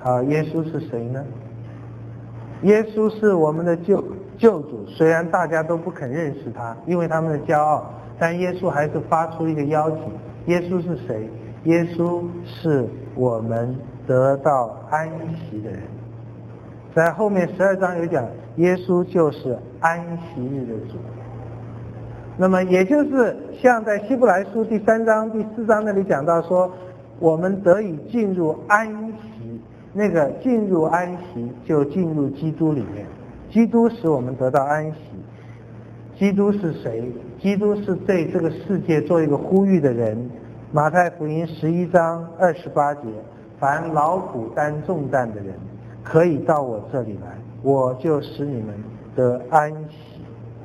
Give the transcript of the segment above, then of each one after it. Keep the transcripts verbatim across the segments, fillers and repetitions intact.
啊，耶稣是谁呢？耶稣是我们的救救主，虽然大家都不肯认识他，因为他们的骄傲，但耶稣还是发出一个邀请。耶稣是谁？耶稣是我们得到安息的人。在后面十二章有讲，耶稣就是安息日的主。那么也就是像在希伯来书第三章第四章那里讲到说，我们得以进入安息，那个进入安息就进入基督里面，基督使我们得到安息。基督是谁？基督是对这个世界做一个呼吁的人。马太福音十一章二十八节，凡劳苦担重担的人可以到我这里来，我就使你们得安息。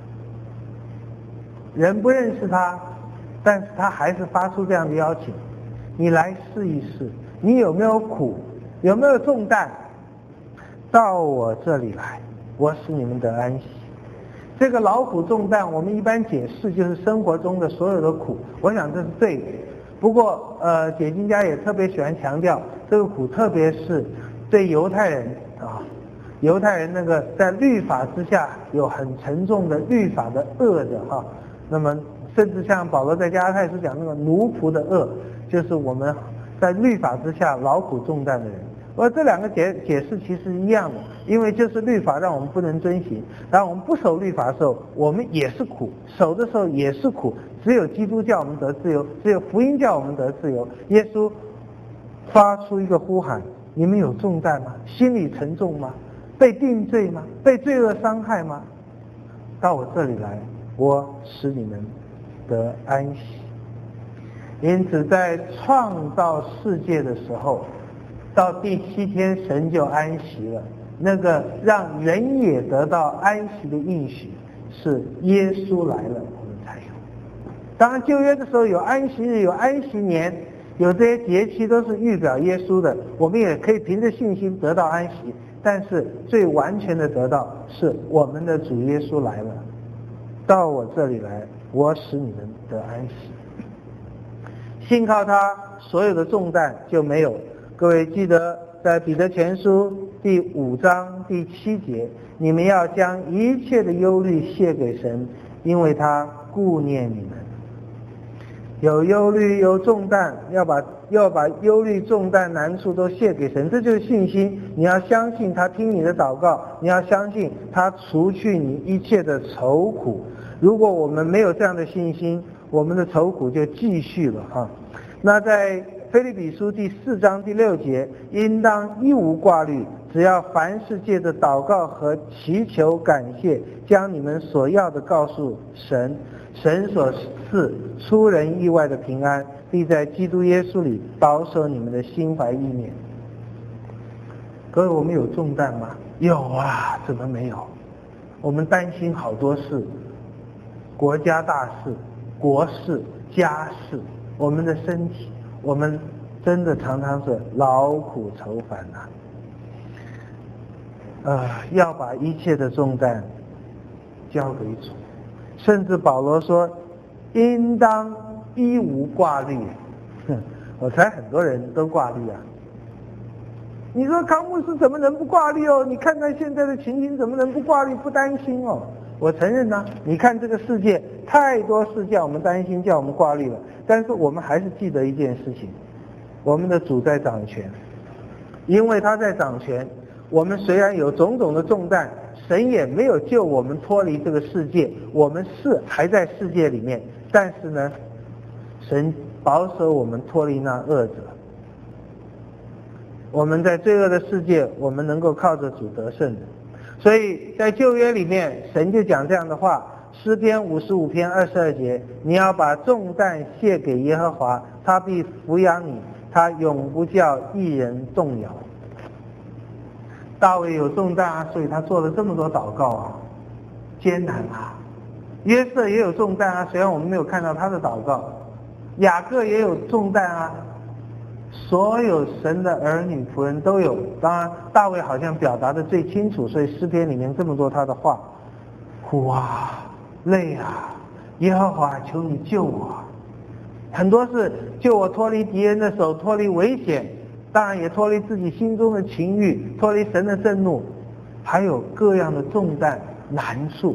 人不认识他，但是他还是发出这样的邀请，你来试一试，你有没有苦，有没有重担，到我这里来，我使你们得安息。这个劳苦重担我们一般解释就是生活中的所有的苦，我想这是对的。不过呃，解经家也特别喜欢强调这个苦，特别是对犹太人啊，犹太人那个在律法之下有很沉重的律法的恶的哈、啊，那么甚至像保罗在加拉太书讲那个奴仆的恶，就是我们在律法之下劳苦重担的人。而这两个解解释其实一样的，因为就是律法让我们不能遵行，然后我们不守律法的时候，我们也是苦；守的时候也是苦。只有基督叫我们得自由，只有福音叫我们得自由。耶稣发出一个呼喊：你们有重担吗？心里沉重吗？被定罪吗？被罪恶伤害吗？到我这里来，我使你们得安息。因此在创造世界的时候，到第七天神就安息了，那个让人也得到安息的应许是耶稣来了我们才有。当然旧约的时候有安息日，有安息年，有这些节期都是预表耶稣的，我们也可以凭着信心得到安息。但是最完全的得到是我们的主耶稣来了，到我这里来，我使你们得安息。信靠他，所有的重担就没有。各位记得在彼得前书第五章第七节，你们要将一切的忧虑卸给神，因为他顾念你们。有忧虑有重担，要把要把忧虑重担难处都卸给神，这就是信心。你要相信他听你的祷告，你要相信他除去你一切的愁苦。如果我们没有这样的信心，我们的愁苦就继续了哈。那在腓立比书第四章第六节，应当一无挂虑，只要凡事借着祷告和祈求感谢，将你们所要的告诉神，神所赐出人意外的平安，必在基督耶稣里保守你们的心怀意念。各位，我们有重担吗？有啊，怎么没有？我们担心好多事，国家大事、国事、家事，我们的身体，我们真的常常是劳苦愁烦呐、啊。呃，要把一切的重担交给主，甚至保罗说，应当一无挂虑。哼，我猜很多人都挂虑啊。你说康牧师怎么能不挂虑哦？你看看现在的情形，怎么能不挂虑、不担心哦？我承认呢，你看这个世界太多事叫我们担心，叫我们挂虑了。但是我们还是记得一件事情，我们的主在掌权，因为他在掌权，我们虽然有种种的重担，神也没有救我们脱离这个世界，我们是还在世界里面，但是呢，神保守我们脱离那恶者。我们在罪恶的世界，我们能够靠着主得胜的。所以在旧约里面，神就讲这样的话，诗篇五十五篇二十二节，你要把重担卸给耶和华，他必抚养你，他永不叫一人动摇。大卫有重担啊，所以他做了这么多祷告啊，艰难啊。约瑟也有重担啊，虽然我们没有看到他的祷告。雅各也有重担啊，所有神的儿女仆人都有。当然大卫好像表达的最清楚，所以诗篇里面这么多他的话，苦啊，累啊，耶和华求你救我。很多是救我脱离敌人的手，脱离危险， 当然也脱离自己心中的情欲，脱离神的震怒，还有各样的重担难处。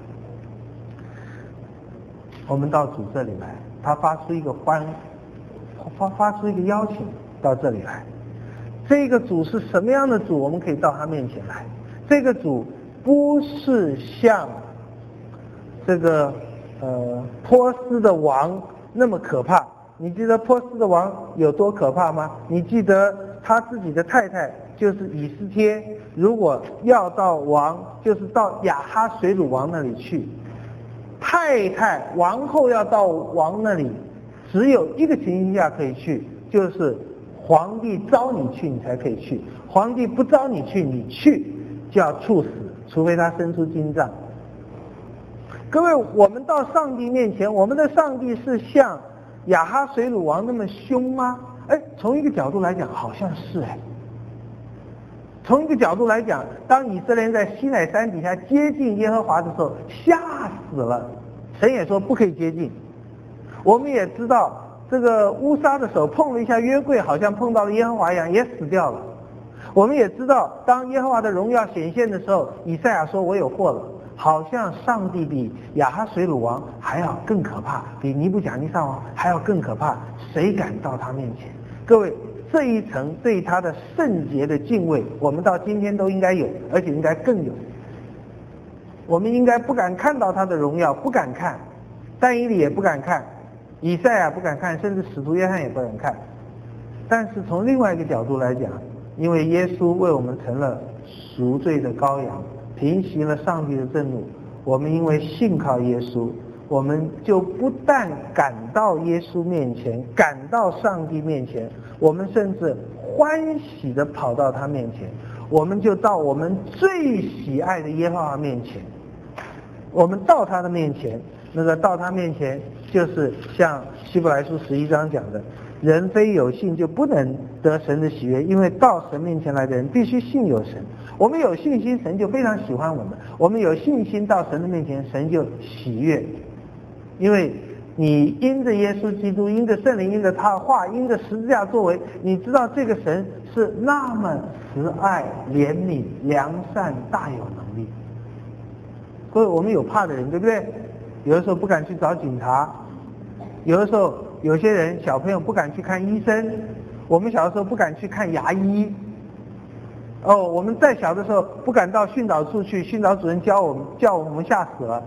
我们到主这里来，他发出一个欢发发出一个邀请到这里来。这个主是什么样的主？我们可以到他面前来。这个主不是像这个呃波斯的王那么可怕。你记得波斯的王有多可怕吗？你记得他自己的太太就是以斯帖，如果要到王，就是到亚哈水鲁王那里去。太太王后要到王那里，只有一个情形下可以去，就是皇帝召你去，你才可以去。皇帝不召你去，你去就要处死，除非他伸出金杖。各位，我们到上帝面前，我们的上帝是像亚哈水鲁王那么凶吗？哎，从一个角度来讲，好像是哎。从一个角度来讲，当以色列人在西乃山底下接近耶和华的时候，吓死了。神也说不可以接近。我们也知道，这个乌撒的手碰了一下约柜，好像碰到了耶和华一样，也死掉了。我们也知道，当耶和华的荣耀显现的时候，以赛亚说我有祸了。好像上帝比亚哈水鲁王还要更可怕，比尼布甲尼撒王还要更可怕，谁敢到他面前？各位，这一层对他的圣洁的敬畏，我们到今天都应该有，而且应该更有。我们应该不敢看到他的荣耀，不敢看，但以理也不敢看，以赛亚不敢看，甚至使徒约翰也不敢看。但是从另外一个角度来讲，因为耶稣为我们成了赎罪的羔羊，平息了上帝的震怒，我们因为信靠耶稣，我们就不但赶到耶稣面前，赶到上帝面前，我们甚至欢喜地跑到他面前，我们就到我们最喜爱的耶和华面前。我们到他的面前，那个到他面前就是像希伯来书十一章讲的，人非有信就不能得神的喜悦，因为到神面前来的人必须信有神。我们有信心，神就非常喜欢我们；我们有信心到神的面前，神就喜悦。因为你因着耶稣基督，因着圣灵，因着他的话，因着十字架作为，你知道这个神是那么慈爱、怜悯、良善、大有能力。各位，我们有怕的人，对不对？有的时候不敢去找警察，有的时候有些人小朋友不敢去看医生，我们小的时候不敢去看牙医。哦，我们再小的时候不敢到训导处去，训导主任教我们，叫我们吓死了。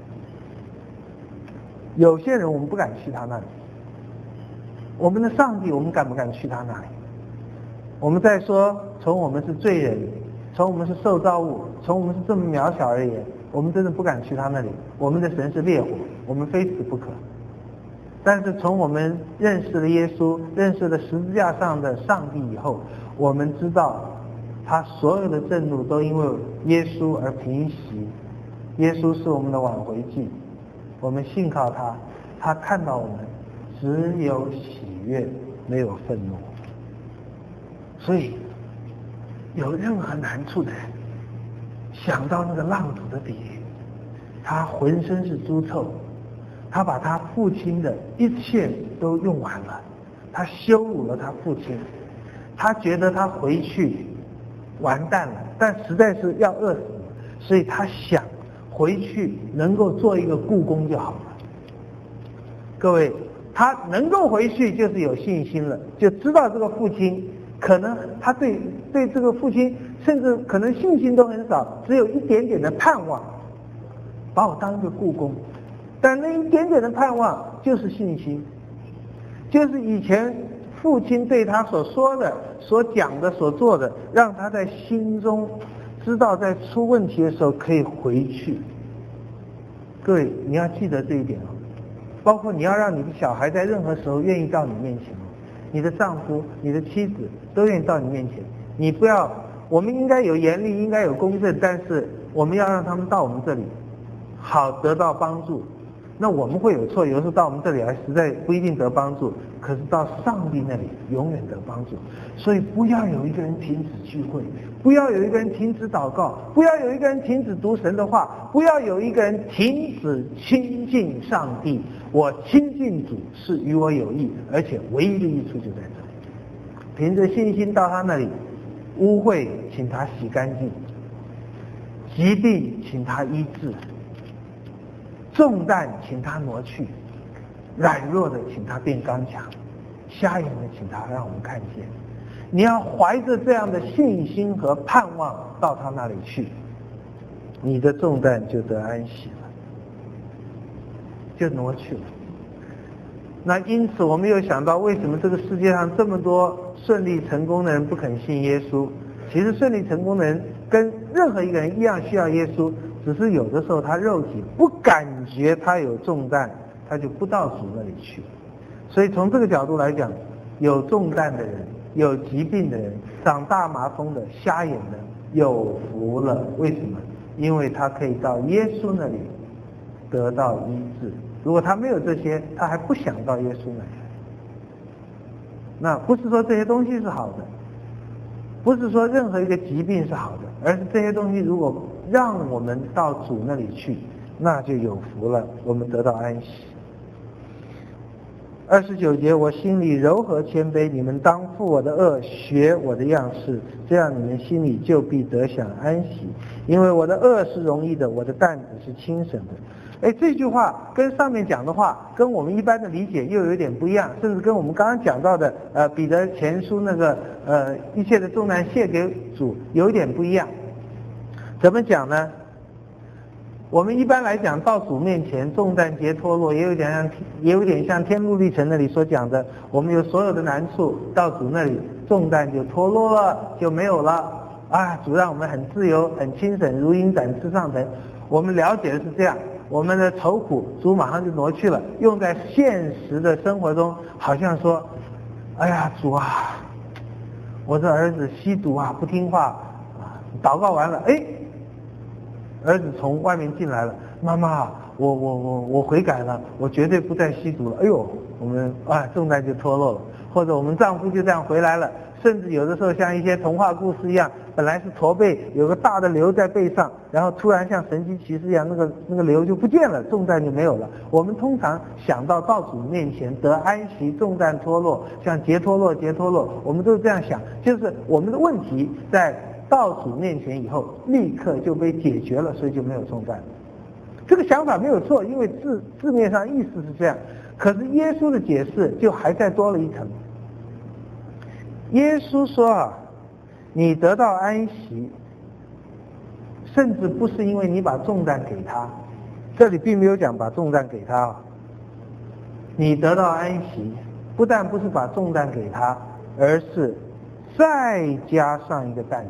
有些人我们不敢去他那里，我们的上帝我们敢不敢去他那里？我们再说，从我们是罪人，从我们是受造物，从我们是这么渺小而言，我们真的不敢去他那里。我们的神是烈火，我们非死不可。但是从我们认识了耶稣，认识了十字架上的上帝以后，我们知道他所有的震怒都因为耶稣而平息。耶稣是我们的挽回祭，我们信靠他，他看到我们只有喜悦，没有愤怒。所以有任何难处的人，想到那个浪子的比喻，他浑身是猪臭，他把他父亲的一切都用完了，他羞辱了他父亲，他觉得他回去完蛋了，但实在是要饿死了，所以他想回去能够做一个雇工就好了。各位，他能够回去就是有信心了，就知道这个父亲可能他对对这个父亲甚至可能信心都很少，只有一点点的盼望，把我当一个雇工。但那一点点的盼望就是信心，就是以前父亲对他所说的、所讲的、所做的，让他在心中知道在出问题的时候可以回去。各位，你要记得这一点哦。包括你要让你的小孩在任何时候愿意到你面前，你的丈夫、你的妻子都愿意到你面前。你不要，我们应该有严厉，应该有公正，但是我们要让他们到我们这里，好得到帮助。那我们会有错，有的时候到我们这里来实在不一定得帮助，可是到上帝那里永远得帮助。所以不要有一个人停止聚会，不要有一个人停止祷告，不要有一个人停止读神的话，不要有一个人停止亲近上帝。我亲近主是与我有益，而且唯一的益处就在这里。 凭着信心到他那里，污秽请他洗干净，疾病请他医治，重担请他挪去，软弱的请他变刚强，瞎眼的请他让我们看见。你要怀着这样的信心和盼望到他那里去，你的重担就得安息了，就挪去了。那因此我们又想到，为什么这个世界上这么多顺利成功的人不肯信耶稣？其实顺利成功的人跟任何一个人一样需要耶稣，只是有的时候他肉体不感觉他有重担，他就不到主那里去。所以从这个角度来讲，有重担的人，有疾病的人，长大麻风的，瞎眼的，有福了。为什么？因为他可以到耶稣那里得到医治。如果他没有这些，他还不想到耶稣那里。那不是说这些东西是好的，不是说任何一个疾病是好的，而是这些东西如果让我们到主那里去，那就有福了，我们得到安息。二十九节，我心里柔和谦卑，你们当负我的恶，学我的样式，这样你们心里就必得享安息。因为我的恶是容易的，我的担子是轻省的。哎，这句话跟上面讲的话，跟我们一般的理解又有点不一样，甚至跟我们刚刚讲到的呃彼得前书那个呃一切的重担卸给主有一点不一样。怎么讲呢？我们一般来讲到主面前，重担皆脱落，也有点像也有点像天路历程那里所讲的，我们有所有的难处，到主那里重担就脱落了，就没有了啊！主让我们很自由，很轻省，如鹰展翅上腾。我们了解的是这样，我们的愁苦主马上就挪去了，用在现实的生活中，好像说，哎呀主啊，我这儿子吸毒啊，不听话啊，祷告完了，哎。儿子从外面进来了，妈妈，我我我我悔改了，我绝对不再吸毒了。哎呦，我们啊重担就脱落了。或者我们丈夫就这样回来了，甚至有的时候像一些童话故事一样，本来是驼背，有个大的瘤在背上，然后突然像神奇骑士一样，那个那个瘤就不见了，重担就没有了。我们通常想到到主面前得安息，重担脱落，像结脱落结脱落，我们都是这样想，就是我们的问题在到主面前以后立刻就被解决了，所以就没有重担。这个想法没有错，因为字字面上意思是这样，可是耶稣的解释就还再多了一层。耶稣说啊，你得到安息甚至不是因为你把重担给他，这里并没有讲把重担给他啊，你得到安息不但不是把重担给他，而是再加上一个担子，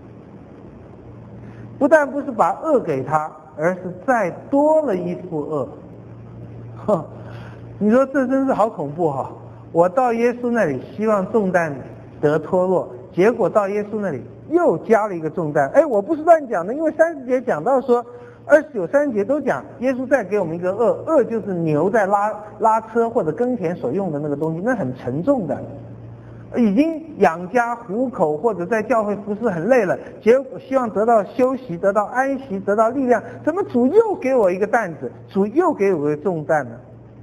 不但不是把恶给他，而是再多了一副恶。呵，你说这真是好恐怖哈！我到耶稣那里希望重担得脱落，结果到耶稣那里又加了一个重担。哎，我不是乱讲的，因为三十节讲到说，二十九、三十节都讲耶稣再给我们一个恶，恶就是牛在拉拉车或者耕田所用的那个东西，那很沉重的。已经养家糊口或者在教会服侍很累了，结果希望得到休息，得到安息，得到力量，怎么主又给我一个担子，主又给我一个重担呢？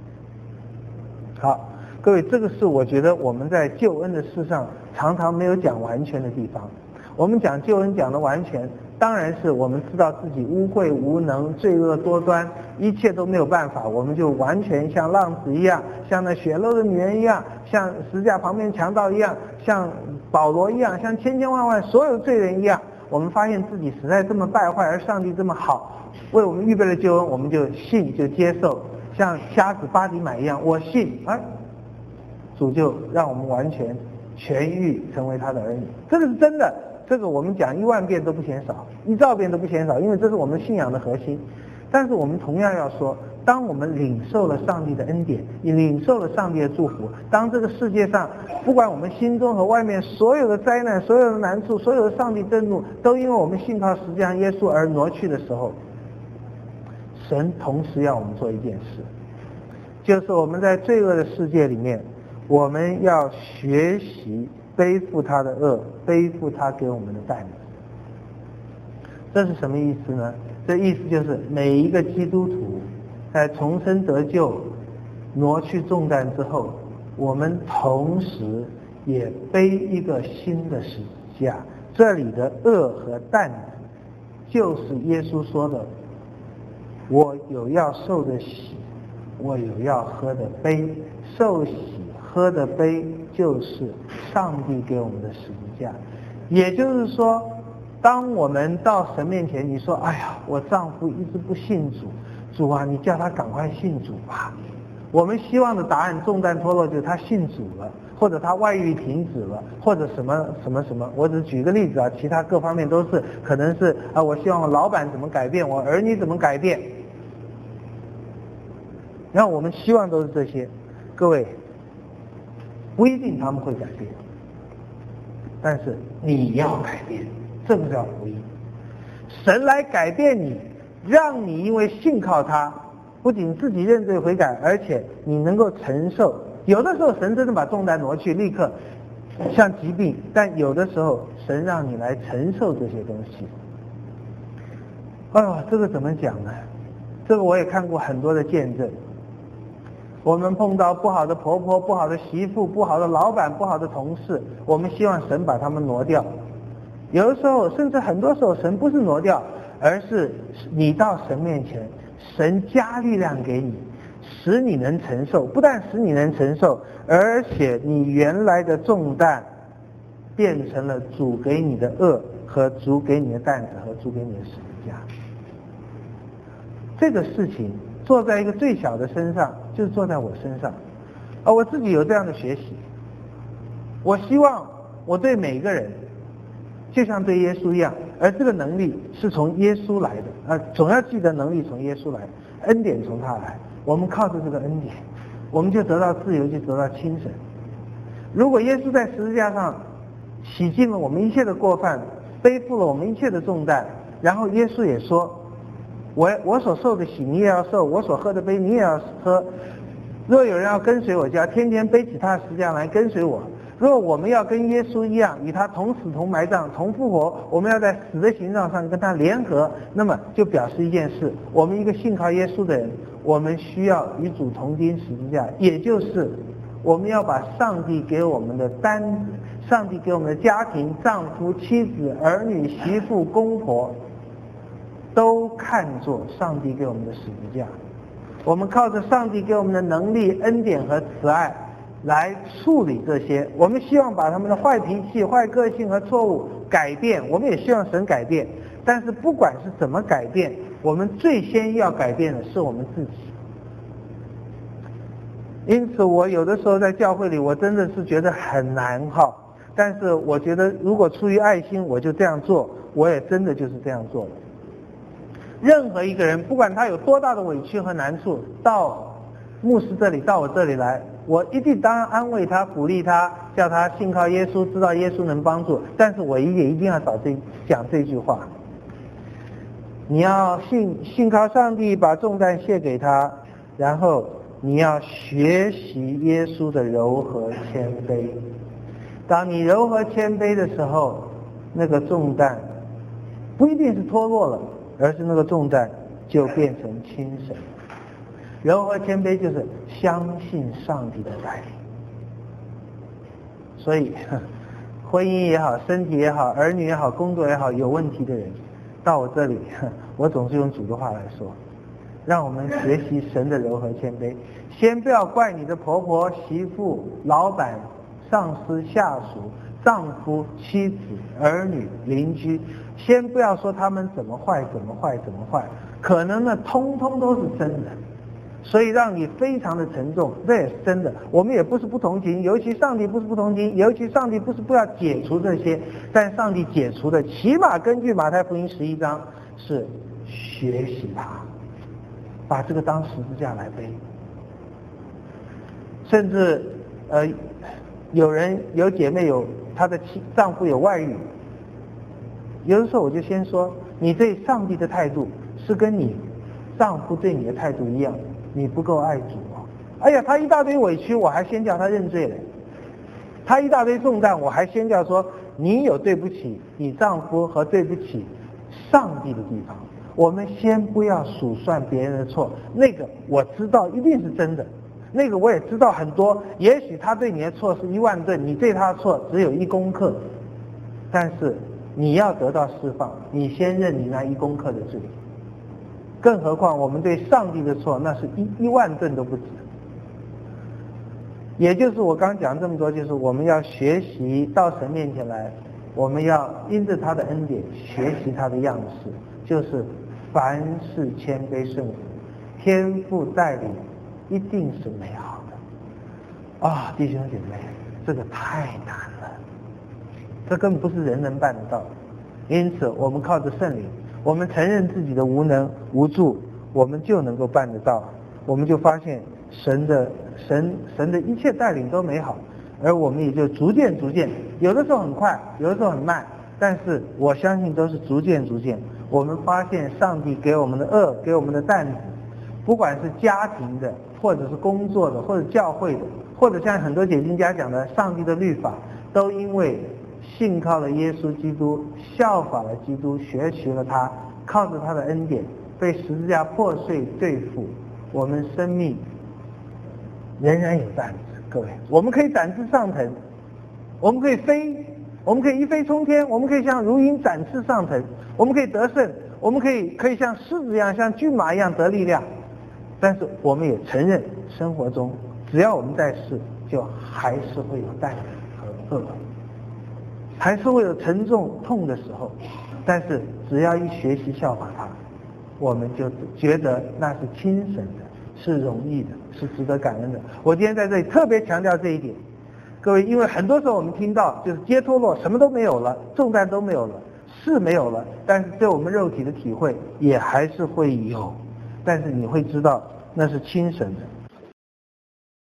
好，各位，这个是我觉得我们在救恩的事上常常没有讲完全的地方。我们讲救恩讲的完全，当然是我们知道自己污秽无能，罪恶多端，一切都没有办法，我们就完全像浪子一样，像那血漏的女人一样，像十字架旁边强盗一样，像保罗一样，像千千万万所有罪人一样，我们发现自己实在这么败坏，而上帝这么好，为我们预备了救恩，我们就信就接受，像瞎子巴底买一样，我信，哎，主就让我们完全痊愈，成为他的儿女，这个是真的。这个我们讲一万遍都不嫌少，一兆遍都不嫌少，因为这是我们信仰的核心。但是我们同样要说，当我们领受了上帝的恩典，也领受了上帝的祝福，当这个世界上不管我们心中和外面所有的灾难、所有的难处、所有的上帝震怒，都因为我们信靠实际上耶稣而挪去的时候，神同时要我们做一件事，就是我们在罪恶的世界里面，我们要学习背负他的恶，背负他给我们的担子。这是什么意思呢？这意思就是每一个基督徒在重生得救、挪去重担之后，我们同时也背一个新的十字架。这里的轭和担子，就是耶稣说的，我有要受的洗，我有要喝的杯。受洗喝的杯就是上帝给我们的十字架。也就是说，当我们到神面前，你说哎呀，我丈夫一直不信主，主啊，你叫他赶快信主吧。我们希望的答案，重担脱落，就是他信主了，或者他外遇停止了，或者什么什么什么。我只举个例子啊，其他各方面都是，可能是啊，我希望我老板怎么改变，我儿女怎么改变。然后我们希望都是这些，各位，不一定他们会改变，但是你要改变，这个叫福音。神来改变你，让你因为信靠他，不仅自己认罪悔改，而且你能够承受。有的时候神真的把重担挪去，立刻像疾病，但有的时候神让你来承受这些东西。哎呦，这个怎么讲呢？这个我也看过很多的见证。我们碰到不好的婆婆、不好的媳妇、不好的老板、不好的同事，我们希望神把他们挪掉。有的时候，甚至很多时候，神不是挪掉，而是你到神面前，神加力量给你，使你能承受。不但使你能承受，而且你原来的重担变成了主给你的轭和主给你的担子和主给你的十字架。这个事情做在一个最小的身上，就是做在我身上。而我自己有这样的学习，我希望我对每个人就像对耶稣一样，而这个能力是从耶稣来的，呃，总要记得能力从耶稣来，恩典从他来。我们靠着这个恩典，我们就得到自由，就得到轻省。如果耶稣在十字架上洗净了我们一切的过犯，背负了我们一切的重担，然后耶稣也说，我我所受的洗你也要受，我所喝的杯你也要喝。若有人要跟随我，就要天天背起他的十字架来跟随我。若我们要跟耶稣一样，与他同死同埋葬同复活，我们要在死的形状上跟他联合，那么就表示一件事，我们一个信靠耶稣的人，我们需要与主同钉十字架，也就是我们要把上帝给我们的担子，上帝给我们的家庭、丈夫、妻子、儿女、媳妇、公婆，都看作上帝给我们的十字架。我们靠着上帝给我们的能力、恩典和慈爱来处理这些。我们希望把他们的坏脾气、坏个性和错误改变，我们也希望神改变。但是不管是怎么改变，我们最先要改变的是我们自己。因此我有的时候在教会里，我真的是觉得很难哈。但是我觉得如果出于爱心，我就这样做，我也真的就是这样做了。任何一个人，不管他有多大的委屈和难处，到牧师这里，到我这里来，我一定当然安慰他、鼓励他，叫他信靠耶稣，知道耶稣能帮助。但是我也一定要找这讲这句话：你要信信靠上帝，把重担卸给他，然后你要学习耶稣的柔和谦卑。当你柔和谦卑的时候，那个重担不一定是脱落了，而是那个重担就变成轻省。柔和谦卑就是相信上帝的带领。所以婚姻也好，身体也好，儿女也好，工作也好，有问题的人到我这里，我总是用主的话来说，让我们学习神的柔和谦卑。先不要怪你的婆婆、媳妇、老板、上司、下属、丈夫、妻子、儿女、邻居，先不要说他们怎么坏怎么坏怎么坏，可能呢通通都是真的，所以让你非常的沉重，这也是真的。我们也不是不同情，尤其上帝不是不同情，尤其上帝不是不要解除这些，但上帝解除的起码根据马太福音十一章是学习他，把这个当十字架来背。甚至呃有人有姐妹有她的妻丈夫有外遇，有的时候我就先说，你对上帝的态度是跟你丈夫对你的态度一样，你不够爱主啊！哎呀，他一大堆委屈，我还先叫他认罪了；他一大堆重担，我还先叫说你有对不起你丈夫和对不起上帝的地方。我们先不要数算别人的错，那个我知道一定是真的， 那个我也知道很多，也许他对你的错是一万吨，你对他的错只有一公克，但是你要得到释放，你先认你那一公克的罪。更何况我们对上帝的错，那是一一万吨都不止。也就是我刚讲这么多，就是我们要学习到神面前来，我们要因着他的恩典学习他的样式，就是凡事谦卑顺服，天父带领一定是美好的。啊、哦，弟兄姐妹，这个太难了，这根本不是人能办得到。因此我们靠着圣灵，我们承认自己的无能无助，我们就能够办得到。我们就发现神的神神的一切带领都美好，而我们也就逐渐逐渐，有的时候很快，有的时候很慢，但是我相信都是逐渐逐渐。我们发现上帝给我们的恶，给我们的担子，不管是家庭的，或者是工作的，或者教会的，或者像很多解经家讲的上帝的律法，都因为信靠了耶稣基督，效法了基督，学习了他，靠着他的恩典被十字架破碎对付，我们生命仍然有担子。各位，我们可以展翅上腾，我们可以飞，我们可以一飞冲天，我们可以像如鹰展翅上腾，我们可以得胜，我们可以可以像狮子一样，像骏马一样得力量。但是我们也承认，生活中只要我们在世，就还是会有担子和恶，还是会有沉重痛的时候。但是只要一学习效法他，我们就觉得那是轻省的，是容易的，是值得感恩的。我今天在这里特别强调这一点，各位，因为很多时候我们听到就是接脱落，什么都没有了，重担都没有了，是没有了，但是对我们肉体的体会也还是会有，但是你会知道那是轻省的，